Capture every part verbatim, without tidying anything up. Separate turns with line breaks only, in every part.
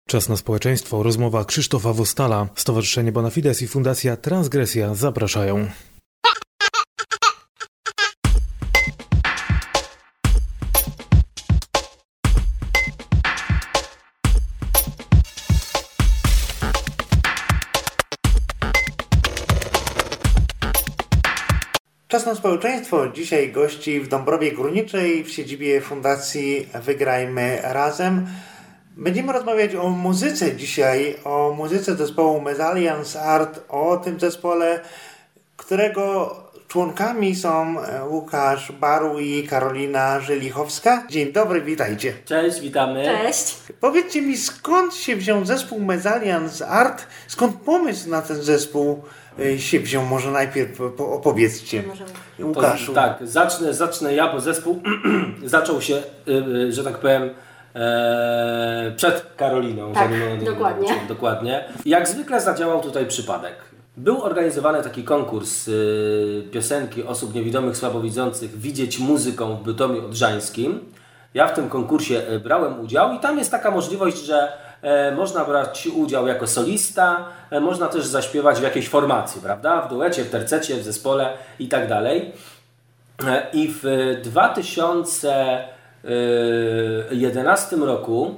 Czas na społeczeństwo. Rozmowa Krzysztofa Wostala. Stowarzyszenie Bonafides i Fundacja Transgresja zapraszają.
Czas na społeczeństwo. Dzisiaj gości w Dąbrowie Górniczej w siedzibie Fundacji Wygrajmy Razem. Będziemy rozmawiać o muzyce dzisiaj, o muzyce zespołu Mezalians Art, o tym zespole, którego członkami są Łukasz Baru i Karolina Żelichowska. Dzień dobry, witajcie.
Cześć, witamy.
Cześć.
Powiedzcie mi, skąd się wziął zespół Mezalians Art? Skąd pomysł na ten zespół się wziął? Może najpierw opowiedzcie. Łukaszu.
To, tak, zacznę, zacznę ja, bo zespół zaczął się, że tak powiem, e, przed Karoliną.
Tak,
zanim,
dokładnie.
dokładnie. Jak zwykle zadziałał tutaj przypadek. Był organizowany taki konkurs y, piosenki osób niewidomych, słabowidzących Widzieć muzyką w Bytomiu Odrzańskim. Ja w tym konkursie brałem udział i tam jest taka możliwość, że e, można brać udział jako solista, e, można też zaśpiewać w jakiejś formacji, prawda? W duecie, w tercecie, w zespole i tak dalej. E, I w dwa tysiące jedenastym roku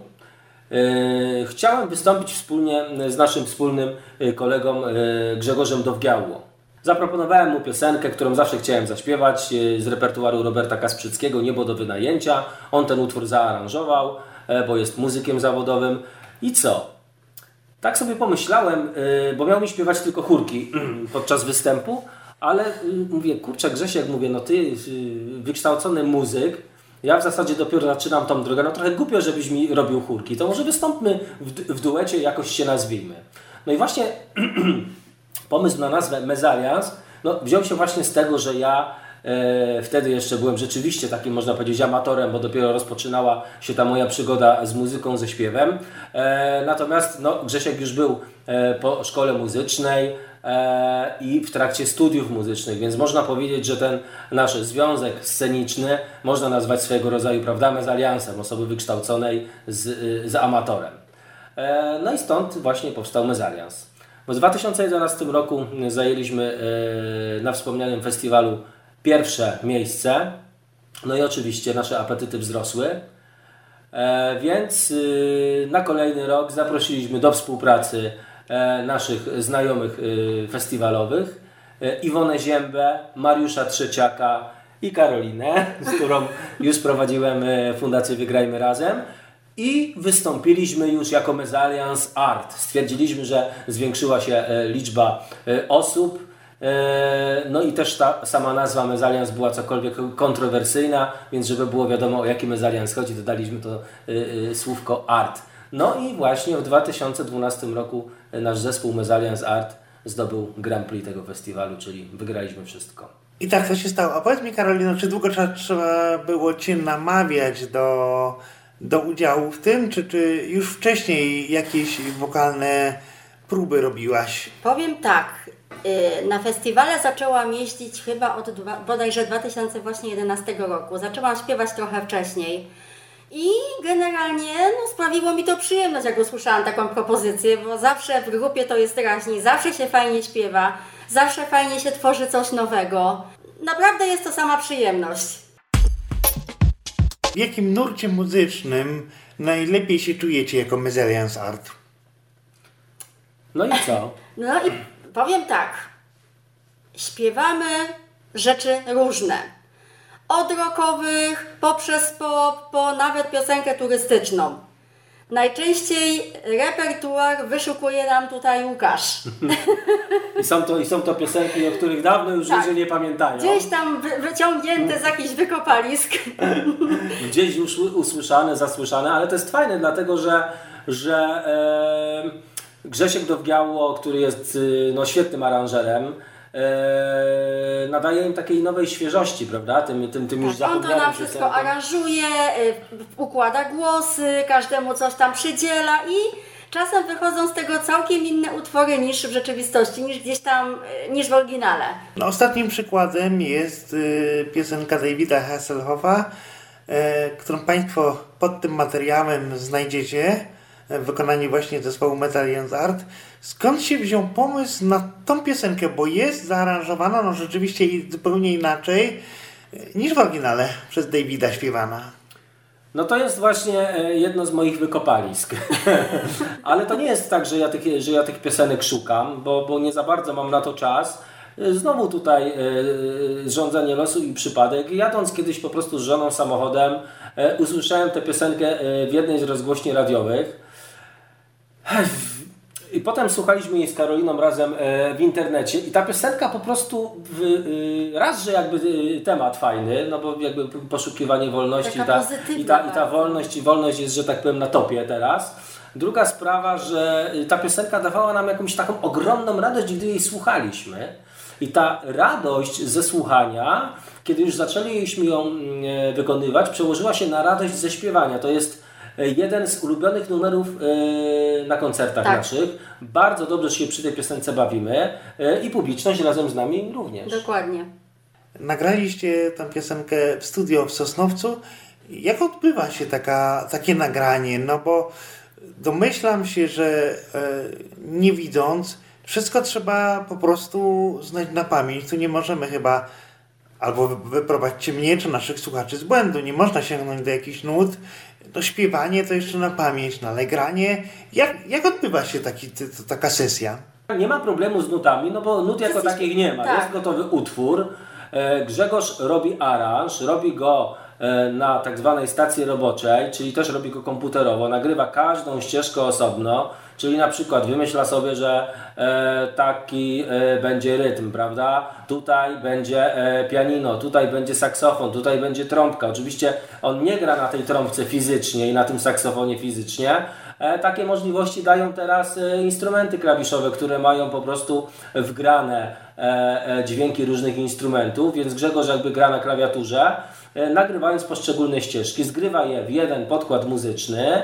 e, chciałem wystąpić wspólnie z naszym wspólnym kolegą e, Grzegorzem Dowgiało. Zaproponowałem mu piosenkę, którą zawsze chciałem zaśpiewać z repertuaru Roberta Kasprzyckiego, Niebo do wynajęcia. On ten utwór zaaranżował, bo jest muzykiem zawodowym. I co? Tak sobie pomyślałem, bo miał mi śpiewać tylko chórki podczas występu, ale mówię, kurczę Grzesiek, mówię, no ty wykształcony muzyk, ja w zasadzie dopiero zaczynam tą drogę, no trochę głupio, żebyś mi robił chórki, to może wystąpmy w, w duecie, jakoś się nazwijmy. No i właśnie pomysł na nazwę Mezalians no, wziął się właśnie z tego, że ja e, wtedy jeszcze byłem rzeczywiście takim, można powiedzieć, amatorem, bo dopiero rozpoczynała się ta moja przygoda z muzyką, ze śpiewem. E, natomiast no, Grzesiek już był e, po szkole muzycznej e, i w trakcie studiów muzycznych, więc można powiedzieć, że ten nasz związek sceniczny można nazwać swojego rodzaju, prawda, mezaliansem, osoby wykształconej z, z amatorem. E, no i stąd właśnie powstał Mezalians. W dwa tysiące jedenastym roku zajęliśmy na wspomnianym festiwalu pierwsze miejsce. No i oczywiście nasze apetyty wzrosły. Więc na kolejny rok zaprosiliśmy do współpracy naszych znajomych festiwalowych Iwonę Ziębę, Mariusza Trzeciaka i Karolinę, z którą już prowadziłem Fundację Wygrajmy Razem. I wystąpiliśmy już jako Mezalians Art. Stwierdziliśmy, że zwiększyła się liczba osób. No i też ta sama nazwa Mezalians była cokolwiek kontrowersyjna, więc żeby było wiadomo, o jaki Mezalians chodzi, dodaliśmy to słówko Art. No i właśnie w dwa tysiące dwunastym roku nasz zespół Mezalians Art zdobył Grand Prix tego festiwalu, czyli wygraliśmy wszystko.
I tak to się stało. A powiedz mi, Karolino, czy długo trzeba było Cię namawiać do... do udziału w tym, czy, czy już wcześniej jakieś wokalne próby robiłaś?
Powiem tak, na festiwale zaczęłam jeździć chyba od dwa, bodajże dwa tysiące jedenastego roku. Zaczęłam śpiewać trochę wcześniej i generalnie no, sprawiło mi to przyjemność, jak usłyszałam taką propozycję, bo zawsze w grupie to jest raźniej, zawsze się fajnie śpiewa, zawsze fajnie się tworzy coś nowego. Naprawdę jest to sama przyjemność.
W jakim nurcie muzycznym najlepiej się czujecie jako Mezalians Art?
No i co?
No i powiem tak. Śpiewamy rzeczy różne. Od rockowych, poprzez pop, po nawet piosenkę turystyczną. Najczęściej repertuar wyszukuje nam tutaj Łukasz.
I są to, i są to piosenki, o których dawno już tak. ludzie nie pamiętają.
Gdzieś tam wy, wyciągnięte z jakichś wykopalisk.
Gdzieś już usłyszane, zasłyszane, ale to jest fajne, dlatego że, że e, Grzesiek Dowgiało, który jest no, świetnym aranżerem, e, nadaje im takiej nowej świeżości, prawda? Tym, tym, tym
tak,
już zapomnianym
on to nam wszystko
piosenkom.
aranżuje, y, układa głosy, każdemu coś tam przydziela i czasem wychodzą z tego całkiem inne utwory niż w rzeczywistości, niż gdzieś tam, niż w oryginale.
No, ostatnim przykładem jest y, piosenka Davida Hasselhoffa, y, którą Państwo pod tym materiałem znajdziecie. w wykonaniu właśnie zespołu Medallions Art. Skąd się wziął pomysł na tą piosenkę, bo jest zaaranżowana no rzeczywiście zupełnie inaczej niż w oryginale przez Davida śpiewana.
No to jest właśnie jedno z moich wykopalisk. Ale to nie jest tak, że ja tych, że ja tych piosenek szukam, bo, bo nie za bardzo mam na to czas. Znowu tutaj e, rządzenie losu i przypadek. Jadąc kiedyś po prostu z żoną samochodem, e, usłyszałem tę piosenkę w jednej z rozgłośni radiowych. I potem słuchaliśmy jej z Karoliną razem e, w internecie i ta piosenka po prostu w, e, raz, że jakby e, temat fajny, no bo jakby poszukiwanie wolności i ta, i, ta, i ta wolność i wolność jest, że tak powiem, na topie teraz. Druga sprawa, że ta piosenka dawała nam jakąś taką ogromną radość, gdy jej słuchaliśmy. I ta radość ze słuchania, kiedy już zaczęliśmy ją e, wykonywać, przełożyła się na radość ze śpiewania. To jest jeden z ulubionych numerów e, na koncertach tak. naszych. Bardzo dobrze się przy tej piosence bawimy e, i publiczność razem z nami również.
Dokładnie.
Nagraliście tę piosenkę w studio w Sosnowcu. Jak odbywa się taka, takie nagranie? No bo domyślam się, że e, nie widząc, wszystko trzeba po prostu znać na pamięć. Tu nie możemy chyba albo wyprowadźcie mnie czy naszych słuchaczy z błędu. Nie można sięgnąć do jakichś nut. To śpiewanie to jeszcze na pamięć, no ale granie. Jak, jak odbywa się taki, to, taka sesja?
Nie ma problemu z nutami, no bo nut jako takich nie ma. Tak. Jest gotowy utwór. Grzegorz robi aranż, robi go na tak zwanej stacji roboczej, czyli też robi go komputerowo, nagrywa każdą ścieżkę osobno, czyli na przykład wymyśla sobie, że e, taki e, będzie rytm, prawda? Tutaj będzie e, pianino, tutaj będzie saksofon, tutaj będzie trąbka. Oczywiście on nie gra na tej trąbce fizycznie i na tym saksofonie fizycznie. E, takie możliwości dają teraz e, instrumenty klawiszowe, które mają po prostu wgrane e, e, dźwięki różnych instrumentów, więc Grzegorz jakby gra na klawiaturze, e, nagrywając poszczególne ścieżki, zgrywa je w jeden podkład muzyczny.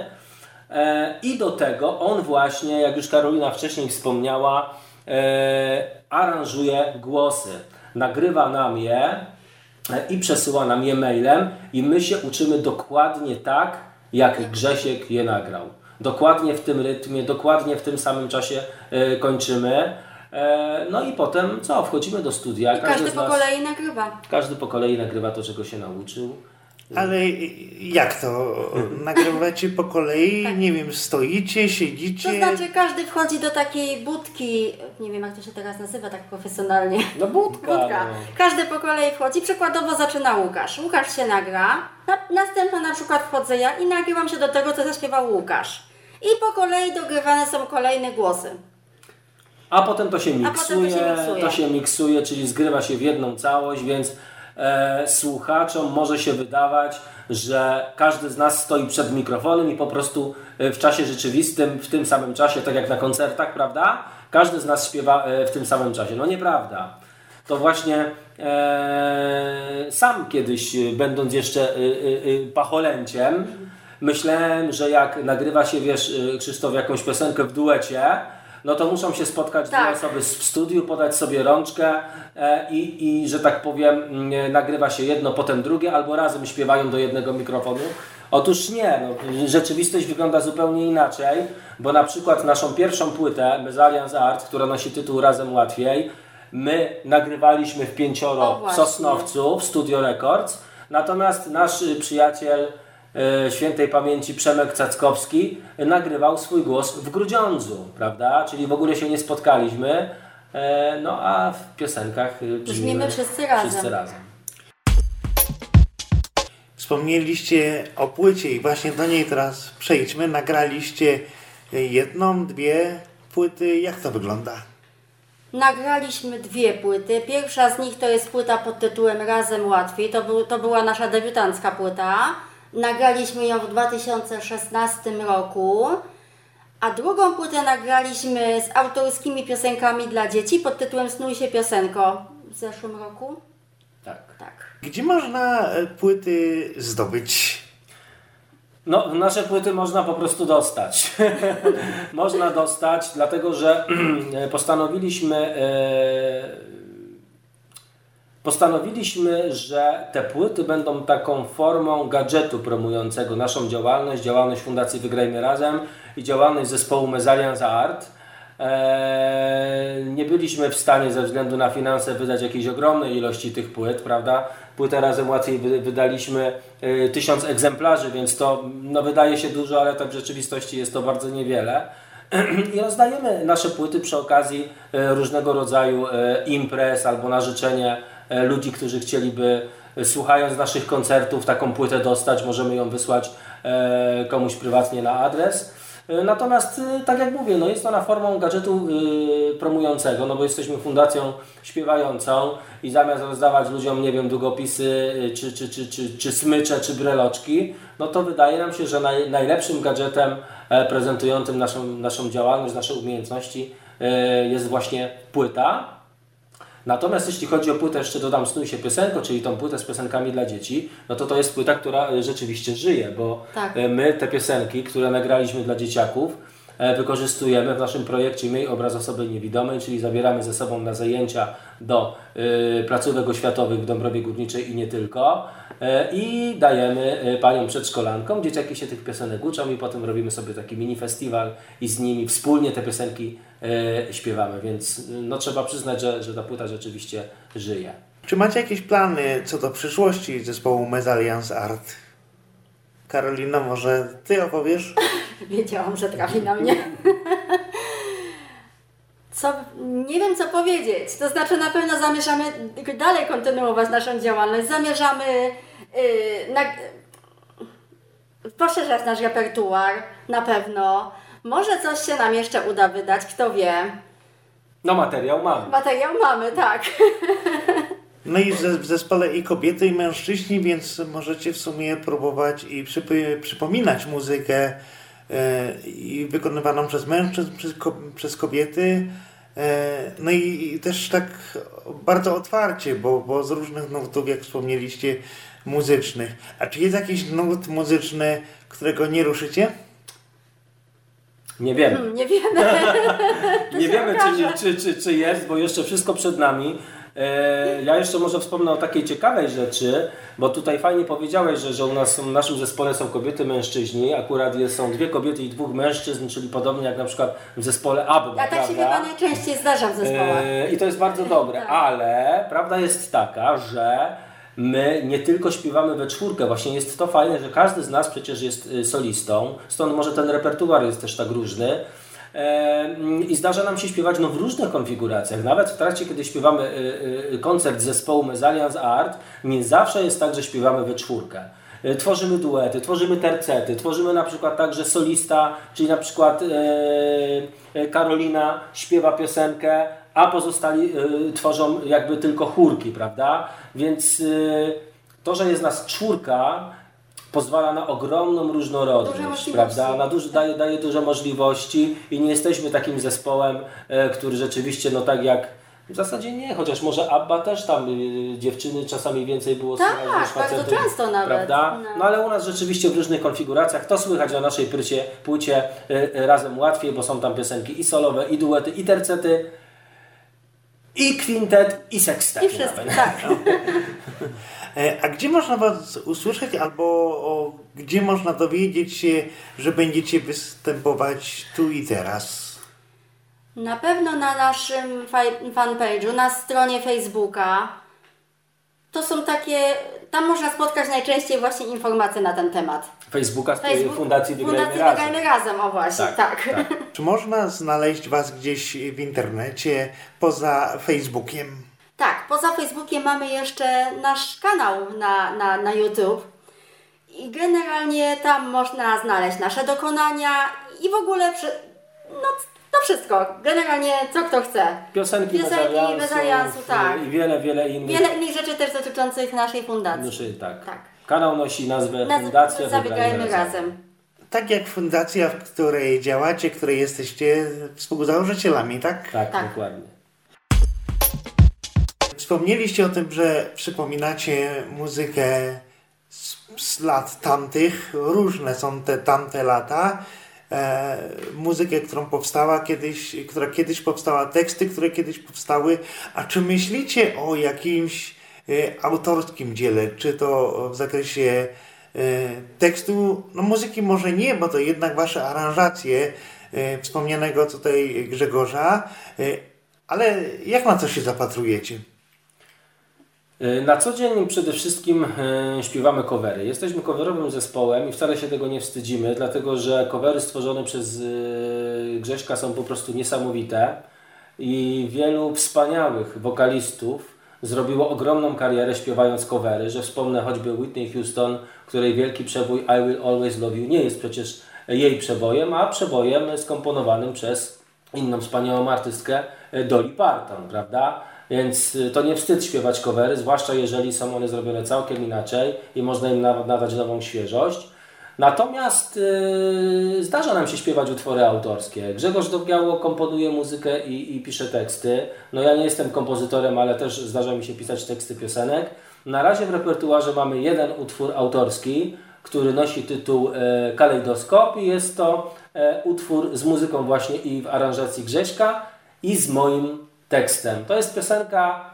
I do tego on właśnie, jak już Karolina wcześniej wspomniała, e, aranżuje głosy. Nagrywa nam je i przesyła nam je mailem i my się uczymy dokładnie tak, jak Grzesiek je nagrał. Dokładnie w tym rytmie, dokładnie w tym samym czasie e, kończymy. E, no i potem co? Wchodzimy do studia.
I każdy, każdy po nas, kolei nagrywa.
Każdy po kolei nagrywa to, czego się nauczył.
Ale jak to? Nagrywacie po kolei? Tak. Nie wiem, stoicie, siedzicie?
To znaczy każdy wchodzi do takiej budki, nie wiem jak to się teraz nazywa tak profesjonalnie.
No budka.
budka. No. Każdy po kolei wchodzi, przykładowo zaczyna Łukasz. Łukasz się nagra, na, następna na przykład wchodzę ja i nagrywam się do tego, co zaśpiewał Łukasz. I po kolei dogrywane są kolejne głosy.
A potem to się miksuje,
potem to się miksuje,
to się miksuje, czyli zgrywa się w jedną całość, więc E, słuchaczom może się wydawać, że każdy z nas stoi przed mikrofonem i po prostu w czasie rzeczywistym, w tym samym czasie, tak jak na koncertach, prawda? Każdy z nas śpiewa w tym samym czasie. No nieprawda. To właśnie e, sam kiedyś, będąc jeszcze e, e, pacholęciem, myślałem, że jak nagrywa się, wiesz, Krzysztof, jakąś piosenkę w duecie, no to muszą się spotkać tak. dwie osoby w studiu, podać sobie rączkę e, i, i, że tak powiem, e, nagrywa się jedno, potem drugie, albo razem śpiewają do jednego mikrofonu. Otóż nie, no, rzeczywistość wygląda zupełnie inaczej, bo na przykład naszą pierwszą płytę, Medallions Art, która nosi tytuł Razem Łatwiej, my nagrywaliśmy w pięcioro w Sosnowcu, w Studio Records, natomiast nasz przyjaciel świętej pamięci Przemek Cackowski nagrywał swój głos w Grudziądzu, prawda? Czyli w ogóle się nie spotkaliśmy, no a w piosenkach
brzmimy wszyscy razem.
wszyscy razem.
Wspomnieliście o płycie i właśnie do niej teraz przejdźmy. Nagraliście jedną, dwie płyty. Jak to wygląda?
Nagraliśmy dwie płyty. Pierwsza z nich to jest płyta pod tytułem Razem Łatwiej. To, był, to była nasza debiutancka płyta. Nagraliśmy ją w dwa tysiące szesnastym roku, a drugą płytę nagraliśmy z autorskimi piosenkami dla dzieci pod tytułem Snuj się piosenko w zeszłym roku.
Tak.
tak.
Gdzie można płyty zdobyć?
No, nasze płyty można po prostu dostać. Można dostać, dlatego że postanowiliśmy... E... postanowiliśmy, że te płyty będą taką formą gadżetu promującego naszą działalność, działalność Fundacji Wygrajmy Razem i działalność zespołu Mezalians Art. Eee, nie byliśmy w stanie ze względu na finanse wydać jakiejś ogromnej ilości tych płyt, prawda? Płytę Razem Łatwiej wy, wydaliśmy e, tysiąc egzemplarzy, więc to no, wydaje się dużo, ale tak w rzeczywistości jest to bardzo niewiele. I rozdajemy nasze płyty przy okazji e, różnego rodzaju e, imprez albo na życzenie e, ludzi, którzy chcieliby, e, słuchając naszych koncertów, taką płytę dostać. Możemy ją wysłać e, komuś prywatnie na adres. Natomiast, tak jak mówię, no jest ona formą gadżetu yy, promującego, no bo jesteśmy fundacją śpiewającą i zamiast rozdawać ludziom, nie wiem, długopisy, yy, czy, czy, czy, czy, czy smycze, czy breloczki, no to wydaje nam się, że naj, najlepszym gadżetem e, prezentującym naszą, naszą działalność, nasze umiejętności yy, jest właśnie płyta. Natomiast jeśli chodzi o płytę, jeszcze dodam Snuj się piosenko, czyli tą płytę z piosenkami dla dzieci, no to to jest płyta, która rzeczywiście żyje, bo
tak.
my te piosenki, które nagraliśmy dla dzieciaków, wykorzystujemy w naszym projekcie Miej obraz osoby niewidomej, czyli zabieramy ze sobą na zajęcia do y, placówek oświatowych w Dąbrowie Górniczej i nie tylko y, i dajemy y, paniom przedszkolankom, dzieciaki się tych piosenek uczą i potem robimy sobie taki mini festiwal i z nimi wspólnie te piosenki y, śpiewamy, więc y, no, trzeba przyznać, że, że ta płyta rzeczywiście żyje.
Czy macie jakieś plany co do przyszłości zespołu Mezalians Art? Karolina, może Ty opowiesz?
Wiedziałam, że trafi na mnie. Co, nie wiem, co powiedzieć. To znaczy, na pewno zamierzamy dalej kontynuować naszą działalność. Zamierzamy yy, na, poszerzać nasz repertuar, na pewno. Może coś się nam jeszcze uda wydać, kto wie.
No materiał mamy.
Materiał mamy, tak.
No i w zespole i kobiety, i mężczyźni, więc możecie w sumie próbować i przyp- przypominać muzykę e, i wykonywaną przez mężczyzn, przez, ko- przez kobiety. E, no i, i też tak bardzo otwarcie, bo, bo z różnych nurtów, jak wspomnieliście, muzycznych. A czy jest jakiś nurt muzyczny, którego nie ruszycie?
Nie wiemy.
Hmm, nie wiemy.
Nie wiemy, czy, czy, czy, czy jest, bo jeszcze wszystko przed nami. Ja jeszcze może wspomnę o takiej ciekawej rzeczy, bo tutaj fajnie powiedziałeś, że, że u nas w naszym zespole są kobiety, mężczyźni. Akurat jest, są dwie kobiety i dwóch mężczyzn, czyli podobnie jak na przykład w zespole ABBA.
A tak się chyba najczęściej zdarza w zespołach.
I to jest bardzo dobre,
Tak.
ale prawda jest taka, że my nie tylko śpiewamy we czwórkę, właśnie jest to fajne, że każdy z nas przecież jest solistą, stąd może ten repertuar jest też tak różny. I zdarza nam się śpiewać no, w różnych konfiguracjach. Nawet w trakcie, kiedy śpiewamy koncert zespołu Mezalians Art, nie zawsze jest tak, że śpiewamy we czwórkę. Tworzymy duety, tworzymy tercety, tworzymy na przykład tak, że solista, czyli na przykład e, Karolina śpiewa piosenkę, a pozostali e, tworzą jakby tylko chórki, prawda? Więc e, to, że jest nas czwórka, pozwala na ogromną różnorodność, prawda? Na duży, daje, daje duże możliwości i nie jesteśmy takim zespołem, e, który rzeczywiście, no tak jak w zasadzie nie, chociaż może ABBA też tam y, dziewczyny czasami więcej było
tak,
słychać niż facetów.
bardzo często nawet.
Prawda?
No.
no ale u nas rzeczywiście w różnych konfiguracjach to słychać na naszej płycie, płycie y, y, Razem Łatwiej, bo są tam piosenki i solowe, i duety, i tercety, i kwintet, i sekstet.
I wszystko, tak.
A gdzie można Was usłyszeć albo o, gdzie można dowiedzieć się, że będziecie występować tu i teraz?
Na pewno na naszym fanpage'u, na stronie Facebooka. To są takie, tam można spotkać najczęściej właśnie informacje na ten temat.
Facebooka z
Facebook,
Fundacji Wygrajmy
Fundacji
Razem.
Wygrajmy Razem, o właśnie, tak. tak.
tak.
Czy można znaleźć Was gdzieś w internecie poza Facebookiem?
Tak, poza Facebookiem mamy jeszcze nasz kanał na, na, na YouTube i generalnie tam można znaleźć nasze dokonania i w ogóle przy, no, to wszystko, generalnie co kto chce.
Piosenki,
Piosenki
Mezaliansów,
Mezaliansu, tak.
i wiele, wiele innych.
Wiele innych rzeczy też dotyczących naszej fundacji.
Duszy, tak.
tak.
Kanał nosi nazwę
Naz-
Fundacja
Zabiegajmy
Wygrajmy
razem.
Razem.
Tak jak fundacja, w której działacie, której jesteście współzałożycielami, tak?
Tak,
Tak.
dokładnie.
Wspomnieliście o tym, że przypominacie muzykę z, z lat tamtych. Różne są te tamte lata. E, muzykę, którą powstała kiedyś, która kiedyś powstała, teksty, które kiedyś powstały. A czy myślicie o jakimś autorskim dziele, czy to w zakresie tekstu, no muzyki może nie, bo to jednak wasze aranżacje wspomnianego tutaj Grzegorza, ale jak na co się zapatrujecie?
Na co dzień przede wszystkim śpiewamy covery. Jesteśmy coverowym zespołem i wcale się tego nie wstydzimy, dlatego że covery stworzone przez Grześka są po prostu niesamowite i wielu wspaniałych wokalistów zrobiło ogromną karierę śpiewając covery, że wspomnę choćby Whitney Houston, której wielki przebój I Will Always Love You nie jest przecież jej przebojem, a przebojem skomponowanym przez inną wspaniałą artystkę Dolly Parton, prawda? Więc to nie wstyd śpiewać covery, zwłaszcza jeżeli są one zrobione całkiem inaczej i można im nadać nową świeżość. Natomiast yy, zdarza nam się śpiewać utwory autorskie. Grzegorz Dowgiało komponuje muzykę i, i pisze teksty. No ja nie jestem kompozytorem, ale też zdarza mi się pisać teksty piosenek. Na razie w repertuarze mamy jeden utwór autorski, który nosi tytuł e, Kalejdoskop i jest to e, utwór z muzyką właśnie i w aranżacji Grześka i z moim tekstem. To jest piosenka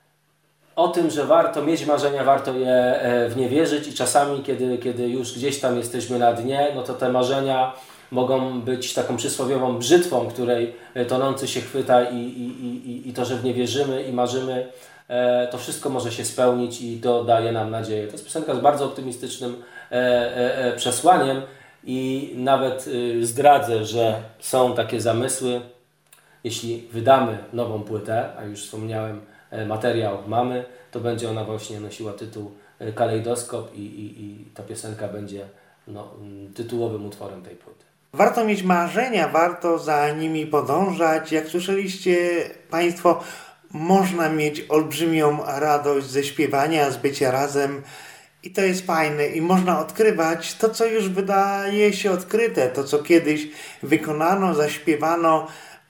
o tym, że warto mieć marzenia, warto je w nie wierzyć i czasami, kiedy, kiedy już gdzieś tam jesteśmy na dnie, no to te marzenia mogą być taką przysłowiową brzytwą, której tonący się chwyta i, i, i, i to, że w nie wierzymy i marzymy, to wszystko może się spełnić i to daje nam nadzieję. To jest piosenka z bardzo optymistycznym przesłaniem i nawet zdradzę, że są takie zamysły, jeśli wydamy nową płytę, a już wspomniałem, materiał mamy, to będzie ona właśnie nosiła tytuł Kalejdoskop i, i, i ta piosenka będzie no, tytułowym utworem tej płyty.
Warto mieć marzenia, warto za nimi podążać. Jak słyszeliście Państwo, można mieć olbrzymią radość ze śpiewania, z bycia razem i to jest fajne i można odkrywać to, co już wydaje się odkryte, to, co kiedyś wykonano, zaśpiewano,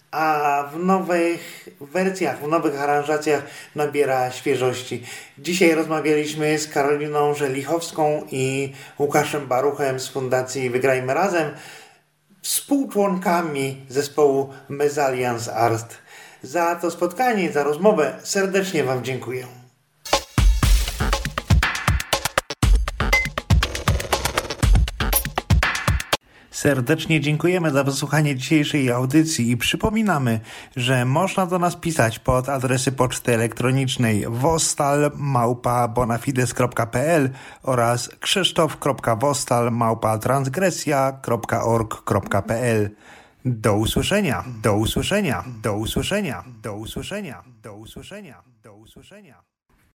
a w nowych wersjach, w nowych aranżacjach nabiera świeżości. Dzisiaj rozmawialiśmy z Karoliną Żelichowską i Łukaszem Baruchem z Fundacji Wygrajmy Razem, współczłonkami zespołu Mesalliance Art. Za to spotkanie, za rozmowę serdecznie Wam dziękuję. Serdecznie dziękujemy za wysłuchanie dzisiejszej audycji i przypominamy, że można do nas pisać pod adresy poczty elektronicznej vostal małpa bonafides kropka p l oraz krzysztof kropka vostal małpa transgresja kropka org kropka p l. Do usłyszenia, do usłyszenia, do usłyszenia, do usłyszenia, do usłyszenia, do usłyszenia.